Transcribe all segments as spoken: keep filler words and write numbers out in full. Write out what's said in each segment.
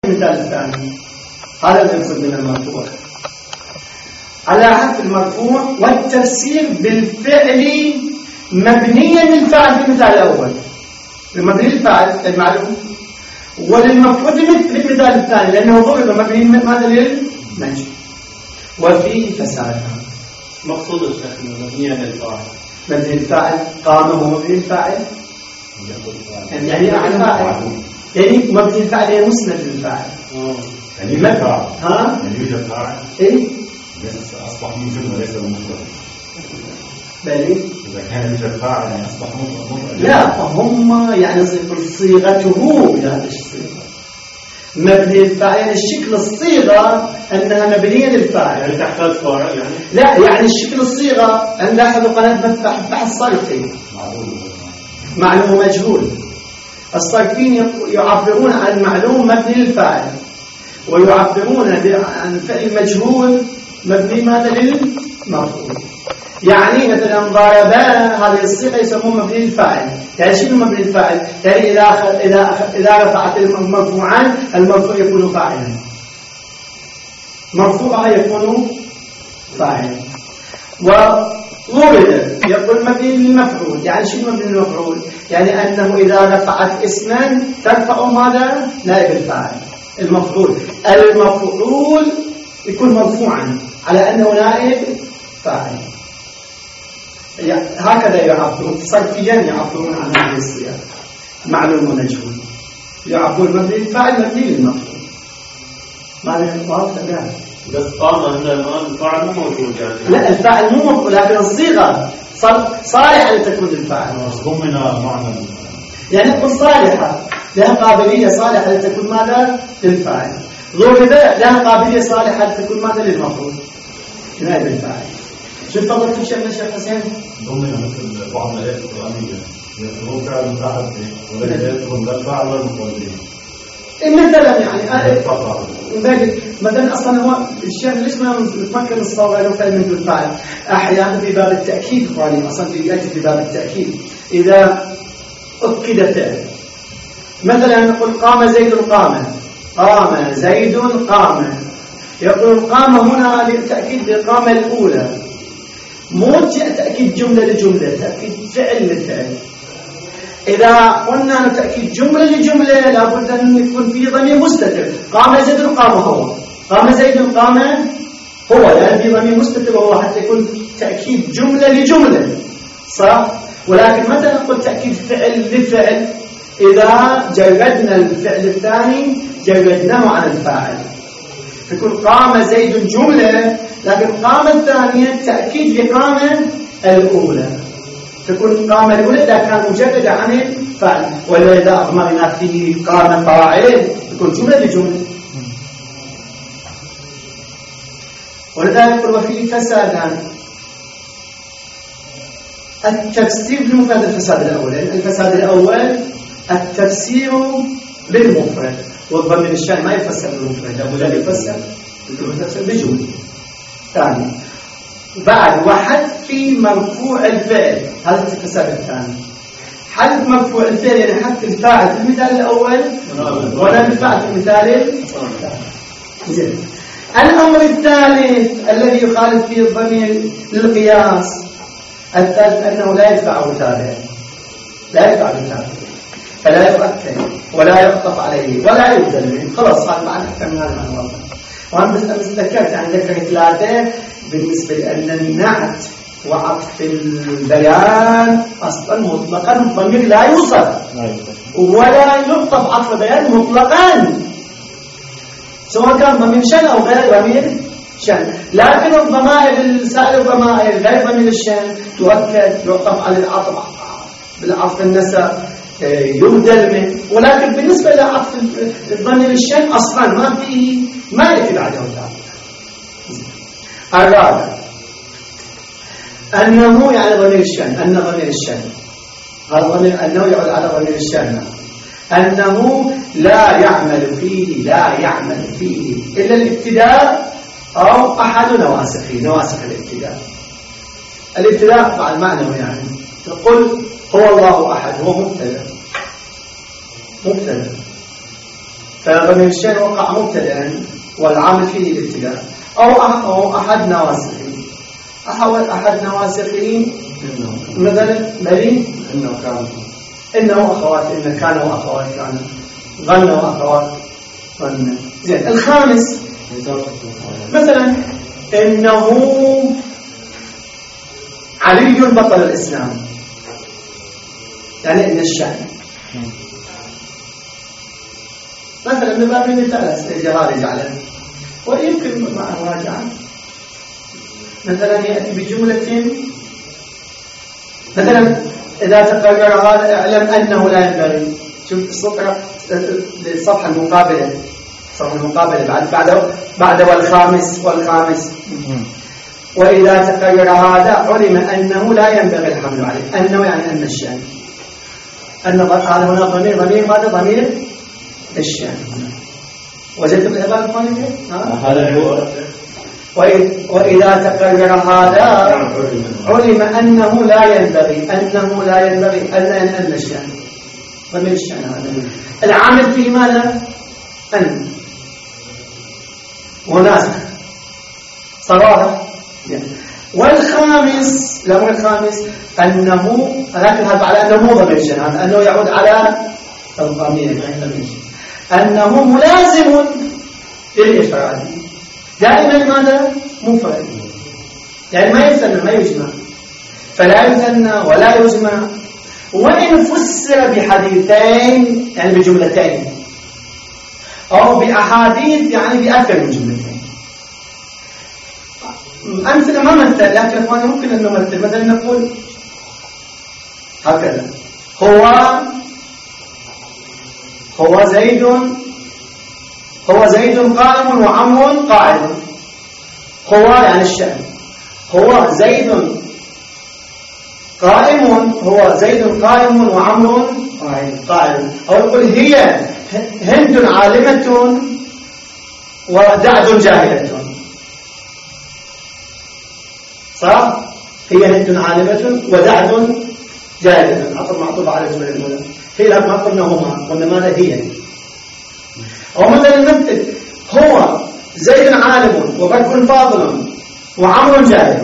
المثال الثاني هذا المقصود من المرفوع على حذف المرفوع والتفسير بالفعل مبنيا للفاعل في المثال الأول مبني للفاعل المعلوم وللمفعول في المثال الثاني لأنه ضرب مبني ماذا للمجهول وفيه فساد. مقصود الشيخ مبنيا للفاعل مبني للفاعل قام هو مبني للفاعل يعني أعلى فاعل يعني مبني للفاعل هي مسند للفاعل يعني يوجد فاعل ها يعني يوجد فاعل ايه أصبح موجود وليس مفرد بلي إذا كان يوجد فاعل يعني أصبح مفرد لا هم يعني صيغته بهذا الصيغة مبني للفاعل يعني الشكل الصيغة أنها مبنية للفاعل يعني تحتاج فاعل يعني لا يعني الشكل الصيغة أن لاحظوا قناة بحث صرفي معلوم ومجهول الصرفين يعبرون عن معلوم مبني للفاعل ويعبرون عن فعل مجهول مبني ماذا للمفعول يعني مثلا ضربا هذه الصيغه يسموه مبني للفاعل يعني شنو مبني للفاعل يعني اذا أخذ اذا أخذ اذا رفعت المرفوعان المرفوع يكون فاعلا مرفوعها يكون فاعلا وورد يقول مبني للمفعول يعني شنو مبني للمفعول يعني انه اذا رفعت اسما ترفع ماذا نائب الفاعل المفعول المفعول يكون مرفوعا على أنه نائب فاعل يعني هكذا يعبرون صرفيا يعبرون عن هذه الصيغة معلوم ومجهول يعبرون مبني للفاعل مبني للمفعول ماذا واضح لا بس قام هنا الفاعل مو موجود يعني لا الفاعل مو موجود لكن الصيغة صالحة لتكون للفاعل ضمن معنى يعني نقول صالحة لها قابلية صالحة لتكون ماذا للفاعل ضرب لها قابلية صالحة لتكون ماذا للمفعول نائب الفاعل. شو تفضل في شيخنا الشيخ حسين ضمن مثل بعض الآيات القرآنية يكون فعل متعدي ولكن يكون لا الفاعل ولا المفعول به مثلا يعني مثلا اصلا هو الشيخ ليش ما نتمكن الصواب انه فعل من الفاعل احيانا في باب التاكيد القرآني اصلا في ياتي في باب التاكيد اذا اكد فعل مثلا نقول قام زيد قام قام زيد قام يقول قام هنا للتأكيد بالقامة الأولى مو تأكيد جملة لجملة تأكيد فعل للفعل إذا قلنا تأكيد جملة لجملة لابد أن يكون في ضمير مستتر قام زيد قام هو قام زيد قام هو لأن في ضمير مستتر وهو حتى يكون تأكيد جملة لجملة صح ولكن مثلا نقول تأكيد فعل لفعل إذا جردنا الفعل الثاني جردناه عن الفاعل تكون قام زيد جملة لكن قام الثانية تأكيد لقامة الأولى تكون قام الأولى إذا كان مجردة عن الفاعل ولا إذا أضمرنا فيه قام فاعل تكون جملة لجملة ولذلك يقول وفيه فسادان التفسير لمفرد الفساد الأول الفساد الأول التفسير بالمفرد والضمير الشأن ما يفسر بالمفرد لابد أن يفسر يفسر بجملة ثاني بعد وحذف مرفوع الفعل هذا الفساد الثاني حذف مرفوع الفعل يعني حذف الفاعل في المثال الأول ولا الفاعل في المثال الثاني الأمر الثالث الذي يخالف فيه الضمير للقياس الثالث أنه لا يدفع تابع لا يدفع تابع فلا يؤكد ولا يعطف عليه ولا يبدل منه خلاص هذا معنى أكثر من هذا المعنى وأنا بس ذكرت عن ذكر ثلاثة بالنسبة لأن النعت وعطف البيان أصلا مطلقا الضمير لا يوصل ولا يعطف عطف بيان مطلقا سواء كان ضمير شأن أو غير ضمير شأن لكن الضمائر السائر الضمائر غير ضمير الشأن تؤكد يعطف على العطف بالعطف النسب يبدل منه ولكن بالنسبة لعطف الضمير الشأن أصلا ما فيه ما يكد عليه الرابع أنه يعني ضمير الشأن أن ضمير الشأن هذا ضمير أنه يعود على ضمير الشأن أنه لا يعمل فيه لا يعمل فيه إلا الابتداء أو أحد نواسخه نواسخ الابتداء الابتداء مع المعنى يعني تقول هو الله أحد هو مبتدأ مبتدأ فضمير الشأن وقع مبتدأ والعامل فيه الابتداء أو أو أحد نواسخه أحد أحد نواسخه مثلا بلي إنه كان إنه أخوات إن كان وأخوات كان ظن وأخوات ظن. زين الخامس مثلا إنه علي بطل الإسلام، يعني إن الشأن مثلا من باب المثال الجهال يجعله ويمكن معه راجعا مثلا يأتي بجملة مثلا إذا تقرر هذا اعلم أنه لا ينبغي. شوف السطر الصفحة المقابلة الصفحة المقابلة بعد بعد بعد والخامس والخامس وإذا تقرر هذا علم أنه لا ينبغي الحمل عليه. أنه يعني أن الشأن أن هذا هنا ضمير ضمير ماذا ضمير الشأن. وجدتم العبارة الثانية هذا هو وإذا تقرر هذا علم أنه لا ينبغي أنه لا ينبغي أن أن الشأن ضمير الشأن هذا العامل فيه ماذا أن وناسخ صراحة. والخامس الأمر الخامس أنه لكن هذا على أنه مو ضمير الشأن أنه يعود على الضمير أنه ملازم للإفراد دائما ماذا مفرد يعني ما يثنى ما يجمع فلا يثنى ولا يجمع وإن فسر بحديثين يعني بجملتين أو بأحاديث يعني بأكثر من جملتين. أمثلة ما مثل لكن إخواني ممكن أن نمثل مثلا نقول هكذا هو هو زيد هو زيد قائم وعمر قاعد. هو يعني الشأن هو زيد قائم هو زيد قائم وعمر قاعد. أو يقول هي هند عالمة ودعد جاهلة صح؟ هي هند عالمة ودعد جاهلة عطف معطوف على الجملة الأولى. هي لا ما قلنا هما قلنا ماذا هي. أو مثلا نمثل هو زيد عالم وبكر فاضل وعمر جاهل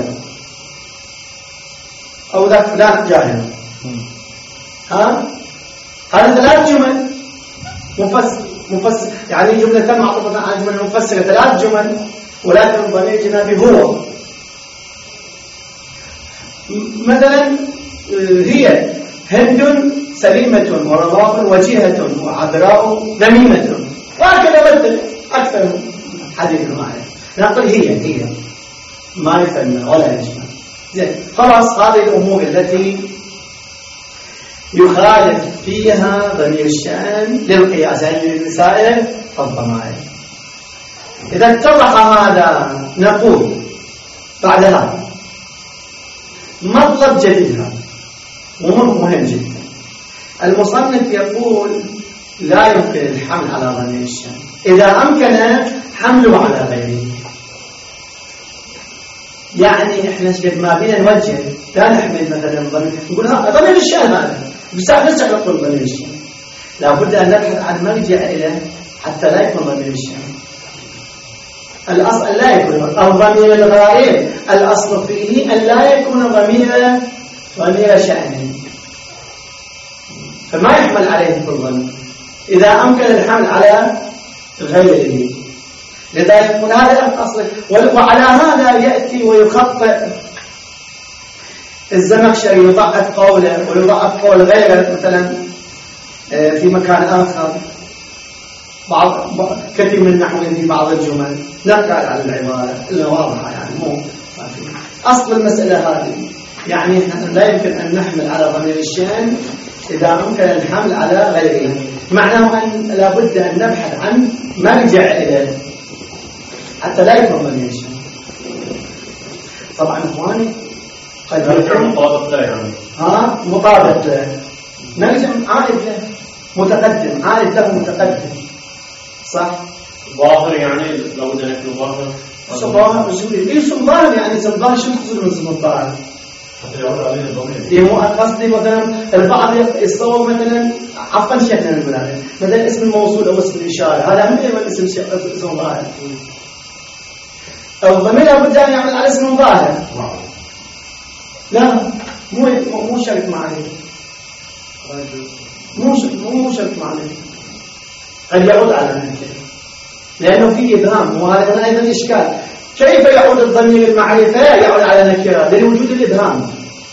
أو ذاك فلان جاهل. ها هذا ثلاث جمل مفسر مفسر يعني جملتان معطوفة على جملة مفسرة ثلاث جمل ولكن الضمير جنابي هو. مثلا هي هند سليمة ورضاء وجيهة وعذراء ذميمة وهكذا بدل أكثر حديث معي نقول هي هي ما يثنى ولا يجمع. زين خلاص هذه الأمور التي يخالف فيها ضمير الشأن للقياس يعني لسائر الضمائر. إذا اتضح هذا نقول بعدها مطلب جديد مهم جدا. المصنف يقول لا يمكن الحمل على ضمير الشأن إذا أمكن حمله على غيره. يعني إحنا قد ما بينا نوجه لا نحمل مثلا ضمير نقول ها ضمير الشأن هذا بس نرجع نقول ضمير الشأن لابد أن نبحث عن مرجع إليه حتى لا يكون ضمير الشأن. الأصل لا يكون الضمير الغائب الأصل فيه أن لا يكون ضمير ضمير شأن فما يحمل عليه كل ضمير إذا أمكن الحمل على غيره. لذا يقول هذا الأصل. وعلى هذا يأتي ويخطئ الزمخشري يضعف قوله ويضعف قول غيره مثلا في مكان آخر بعض كثير من النحويين في بعض الجمل نقرأ على العبارة اللي واضحة يعني مو ما في أصل المسألة هذه. يعني لا يمكن أن نحمل على ضمير الشأن إذا أمكن الحمل على غيره. معناه أن لابد أن نبحث عن مرجع إليه حتى لا يكون ضمير الشأن. طبعا إخواني قد يكون مطابق له يعني ها مطابق له نرجع عائد له متقدم عائد له متقدم صح. ظاهر يعني لو بدنا نكتب ظاهر ظاهر ليش ظاهر يعني الظاهر شو تقصد من الظاهر حتى يعود عليه الضمير. إيه مو قصدي مثلا البعض يتصور مثلا عفوا شيخنا نقول هذا مثلا اسم الموصول أو اسم الإشارة هذا من يعمل اسم شيء اسم ظاهر. الضمير لابد أن يعمل على اسم ظاهر. لا مو مو شرط معنى. مو مو شرط معنى. قد يعود على النكرة لأنه في إبهام وهذا من أيضا إشكال. كيف يعود الضمير المعرفة يعود على نكرة؟ لوجود الإبهام.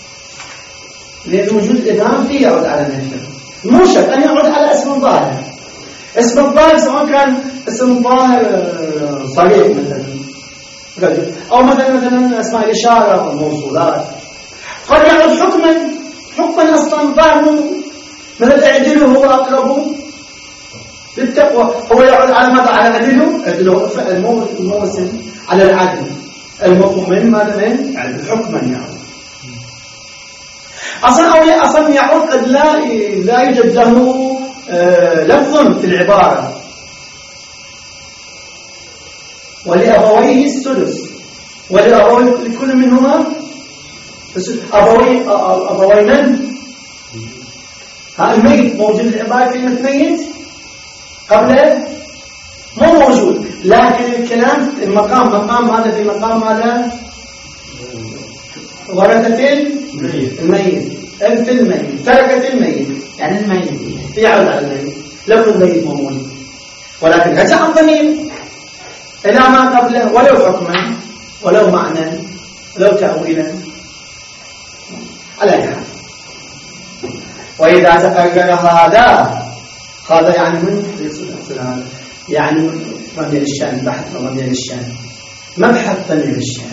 لوجود الإبهام فيه يعود على نكرة. مو شرط أن يعود على اسم ظاهر. اسم الظاهر سواء كان اسم ظاهر صريح مثلا أو مثلا مثلا اسماء الإشارة والموصولات. قد يعود حكما حكما أصلا ظاهر مثلا اعدله هو أقرب للتقوى. هو يعود على ماذا؟ على عدله عدله فعل مو اسم على العدل. المفهوم من ماذا؟ من عدل حكما يعود أصلا أو أصلا يعود قد لا لا يوجد له آه لفظ في العبارة. ولأبويه السدس ولأبويه لكل منهما أبوي أبوي من؟ ها الميت موجود العبارة كلمة ميت قبل مو موجود لكن الكلام المقام مقام هذا في مقام هذا ورثة الميت الميت أنت الميت تركة الميت يعني الميت يعود على الميت لفظ الميت موجود ولكن رجع الضمير إلى ما قبله ولو حكما ولو معنى ولو تأويلا على حال. وإذا تقرر هذا هذا يعني من يعني ضمير الشأن بحث ضمير الشأن مبحث ضمير الشأن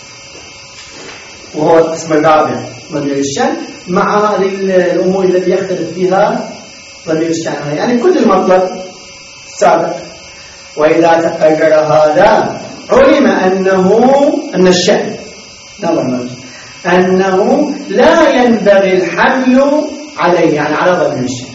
وهو القسم الرابع ضمير الشأن مع هذه الأمور التي يختلف فيها ضمير الشأن يعني كل المطلب السابق. وإذا تقرر هذا علم أنه أن الشأن نظر أنه لا ينبغي الحمل عليه يعني على ضمير الشأن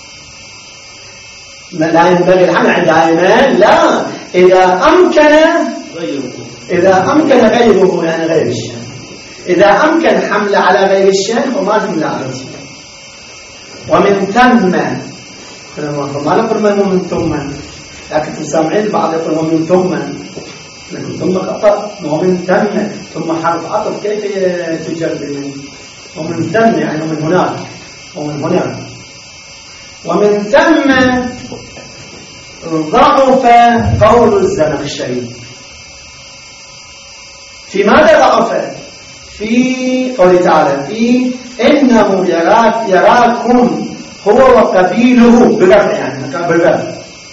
لا ينبغي الحمل دائما لا إذا أمكن غيره إذا أمكن غيره يعني غير الشأن إذا أمكن حمل على غير الشأن فما تحمل على الشأن. ومن ثم ما نقول من ثم لكن تسامعين البعض يقول ومن ثم لكن ثم خطأ ومن ثم ثم حرف عطف كيف تجر ومن ثم يعني من هناك ومن هنا. ومن ثم ضعف قول الزمخشري. في ماذا ضعف؟ في قوله تعالى في إنه يراك يراكم هو وقبيله بالرفع يعني بالرفع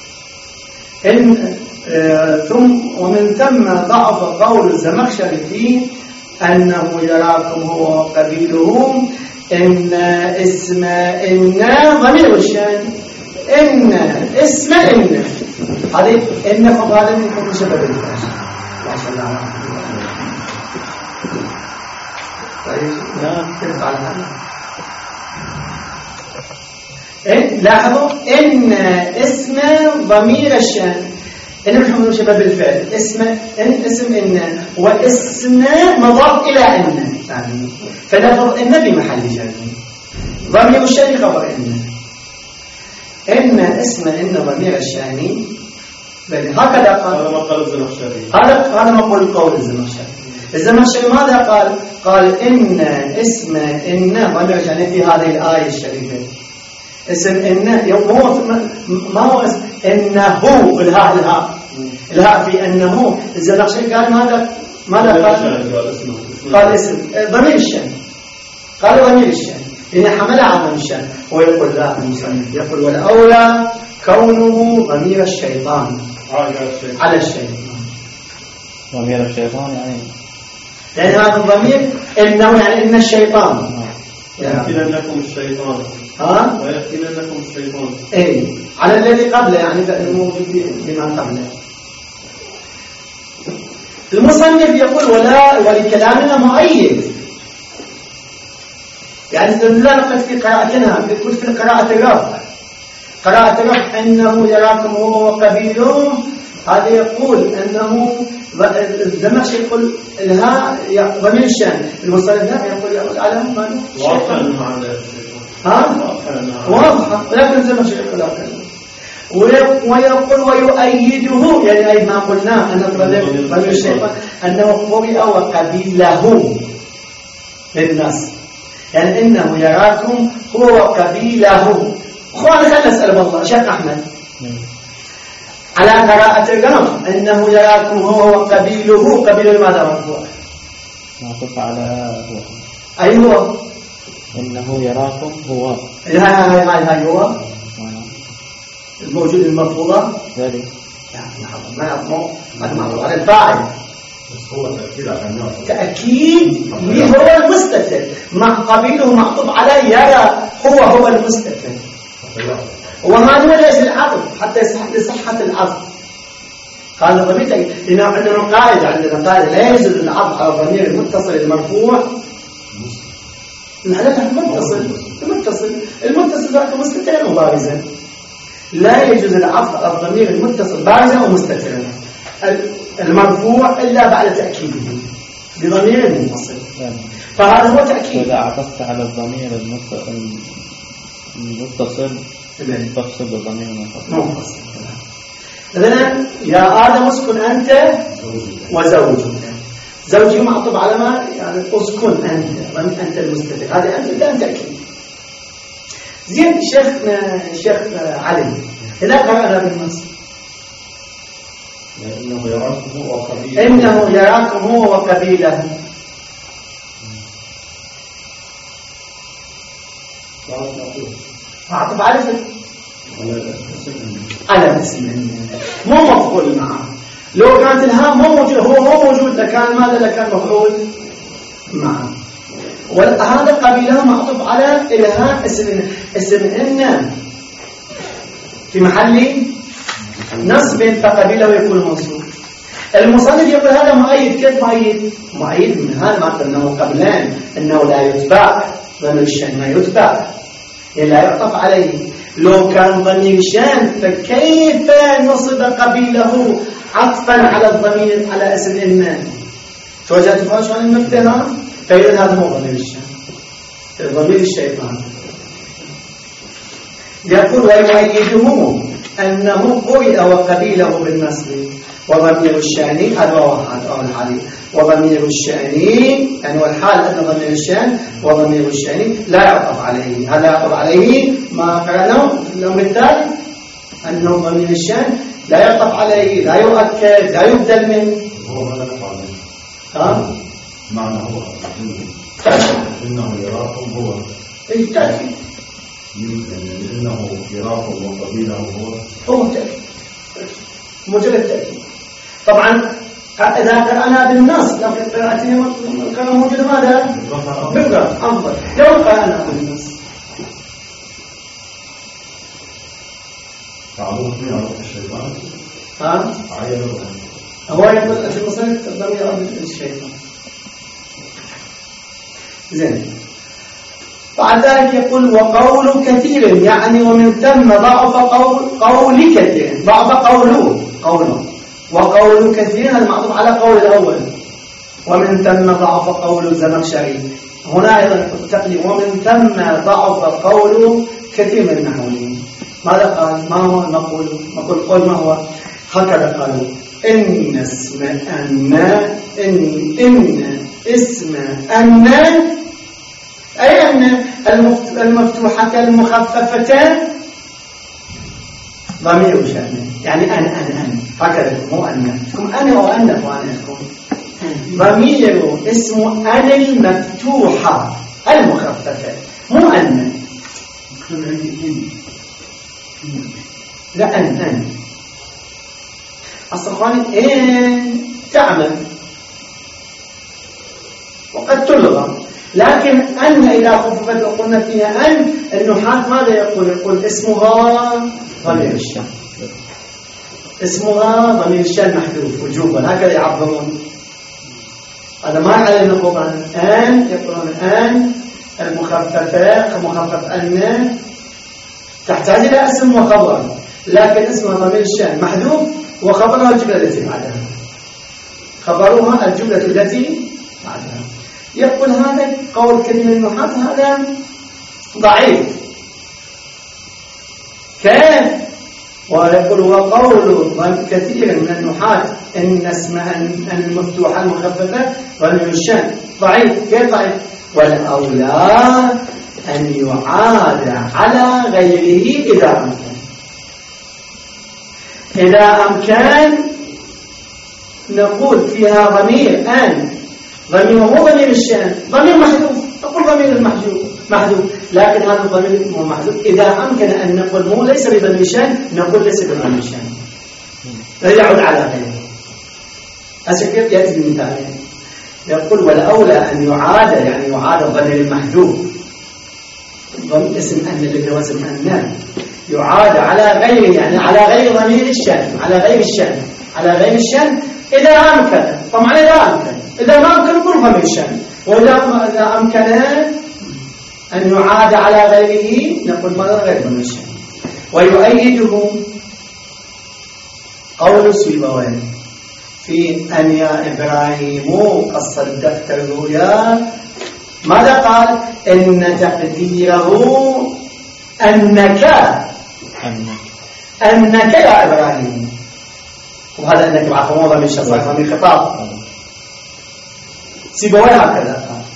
إن آه ثم ومن ثم ضعف قول الزمخشري في أنه يراكم هو وقبيله إن اسم إن ضمير الشأن إن اسم إن هذه إن فقال من حكم سبب الفاش ما شاء الله. طيب لا كيف على هذا إن لاحظوا إن اسم ضمير الشأن إن محمد شباب الفعل اسم إن اسم إن واسم مضاف إلى إن يعني فلفظ إن في محل جر ضمير الشأن خبر إن إن اسم إن ضمير الشأن هكذا قال هذا ما قال الزمخشري هذا هذا ما قول قول الزمخشري. الزمخشري ماذا قال؟ قال إن اسم إن ضمير الشأن في هذه الآية الشريفة اسم إن هو ما هو اسم إنه الهاء الهاء الهاء في أنه الزمخشري قال ماذا ماذا قال؟ قال اسم ضمير الشأن قال ضمير الشأن إن حمل على الشأن ويقول لا المصنف يقول والأولى كونه ضمير الشيطان على الشيطان ضمير الشيطان يعني يعني هذا الضمير إنه يعني إن الشيطان ويفتننكم الشيطان ها ويفتننكم الشيطان اي على الذي قبله يعني الموجود بما قبله. المصنف يقول ولا ولكلامنا مؤيد يعني لا نقل في قراءتنا يقول في قراءة الرفع قراءة الرفع إنه يراكم هو وقبيله هذا يقول أنه الزمخشري يقول الهاء ضمير الشأن، المصنف لا يقول يعود على من؟ واضحة المعنى. ها؟ واضحة، ولكن الزمخشري يقول لا. ويقول ويؤيده، يعني أي ما قلنا أن ضمير الشيطان أنه قرئ وقبيله للناس، يعني إنه يراكم هو وقبيله. أخواني خلنا نسأل والله شيخ أحمد على قراءة الرام إنه يراكم هو وقبيله، قبيل ماذا مرفوع؟ معطوف على هو. أي هو؟ إنه يراكم هو. هاي هاي هاي هاي هو الموجود المرفوضة ذلك ما يطمو ما معطوف على الفاعل. هو تأكيد على النوع. تأكيد هو المستتر مع قبيله معطوف على يرى هو هو المستتر. وهذا هو ليش العطف حتى يصح لصحة العطف. هذا ضمير تأكيد، لأن عندنا قاعدة عندنا قاعدة لا يجوز العطف على الضمير المتصل المرفوع. لا لا المتصل المتصل المتصل ذاك مستتر وبارزا. لا يجوز العطف على الضمير المتصل بارزا ومستترا المرفوع إلا بعد تأكيده بضمير منفصل. فهذا هو تأكيد. إذا عطفت على الضمير المتصل تفصل بالضمير المنفصل. إذن يا آدم اسكن أنت وزوجك. زوجي معطوف على ما يعني اسكن أنت، أنت المستتر، هذا أنت كان تأكيد. زين شيخنا شيخ علي إذا قرأنا بالنص إنه يراكم هو وقبيله إنه يراكم هو وقبيله معطوف على على اسم مو مفعول معه. لو كانت الهاء مو موجود هو مو موجود لكان ماذا لكان مفعول معه. وهذا قبيله معطوف على الهاء اسم اسم إن في محل نصب فقبيله يكون منصوب. المصنف يقول هذا مؤيد. كيف مؤيد؟ مؤيد من هذا معنى أنه قبلان أنه لا يتبع ضمير الشأن، ما يتبع لا يعطف عليه. لو كان ضمير الشأن فكيف نصب قبيله عطفا على الضمير على اسم إن؟ توجهت فرش عن النكتة. فإذا هذا مو ضمير الشأن، ضمير الشيطان. يقول ويؤيده أنه قرئ وقبيله بالنصب وضمير الشأن هذا واحد أول حالي. وضمير الشأن يعني والحال أن ضمير الشأن وضمير الشأن لا يعطف عليه. هذا يعطف عليه ما قرأناه اليوم الثالث أنه ضمير الشأن لا يعطف عليه، لا يؤكد، لا يبدل منه. هو ماذا نفعل؟ ها؟ معنى هو إنه يراكم هو أي تأكيد. إنه يراكم وقبيله هو هو تأكيد مجرد تأكيد. طبعا إذا قرأنا بالنص لو قراءته كان موجود ماذا؟ بالرفع أفضل. لو قرأنا بالنص تعرض من عرض الشيطان. ها؟ عينه هو يقول في المصنف الضمير عرض الشيطان. زين. بعد ذلك يقول وقول كثير يعني ومن ثم ضعف قول قول كثير ضعف قوله قوله وقول كثير هذا معطوف على قول الأول. ومن ثم ضعف قول الزمخشري. هنا أيضا التقديم ومن ثم ضعف قول كثير من النحويين. ماذا قال؟ ما هو المقول؟ مقول قول ما هو؟ هكذا قالوا إن اسم أن إن إن اسم أن أي أن المفتوحة المخففة ضمير شأن يعني أنا أنا أنا هكذا مو أن كم أنا وأنا وأنا ضمير اسم أن المفتوحة المخففة مو أن. لا أن أن أصدقائي إن تعمل وقد تلغى، لكن أن إذا خففت وقلنا فيها أن النحاة ماذا يقول؟ يقول اسمها ضمير الشأن. اسمها ضمير الشأن محذوف وجوبا هكذا يعبرون. هذا ما علينا قوما أن يقولون أن المخففة مخفف أن تحتاج إلى اسم وخبر، لكن اسمها ضمير الشأن محذوف وخبرها الجملة التي بعدها، خبرها الجملة التي بعدها. يقول هذا قول كثير من النحاة هذا ضعيف. كيف؟ ويقول وقول كثير من النحاة إن اسم أن المفتوحة المخففة ضمير الشأن ضعيف. كيف ضعيف؟ والأولى أن يعاد على غيره إذا أمكن. إذا أمكن نقول فيها ضمير أن، ضمير مو ضمير الشأن، ضمير محذوف، نقول ضمير المحذوف محذوف، لكن هذا الضمير مو محذوف. إذا أمكن أن نقول مو ليس بضمير الشأن، نقول ليس بضمير الشأن، يعود على غيره. أشكر يأتي بمثالين. يقول والأولى أن يعاد، يعني يعاد الضمير المحذوف، ضمير اسم أن الذي وزن أن يعاد على غيره، يعني على غير ضمير الشأن، على غير الشأن، على غير الشأن إذا أمكن. طبعا إذا أمكن، إذا ما أمكن نقول ضمير الشأن. وإذا أمكن أن يعاد على غيره نقول ماذا؟ غير ضمير الشأن. ويؤيده قول سيبويه في أن يا إبراهيم قد صدقت الرؤيا. ماذا قال؟ إن تقديره أنك أنك يا إبراهيم، وهذا أنك بعد موضع من الشخص من خطاب سيبويه هكذا قال.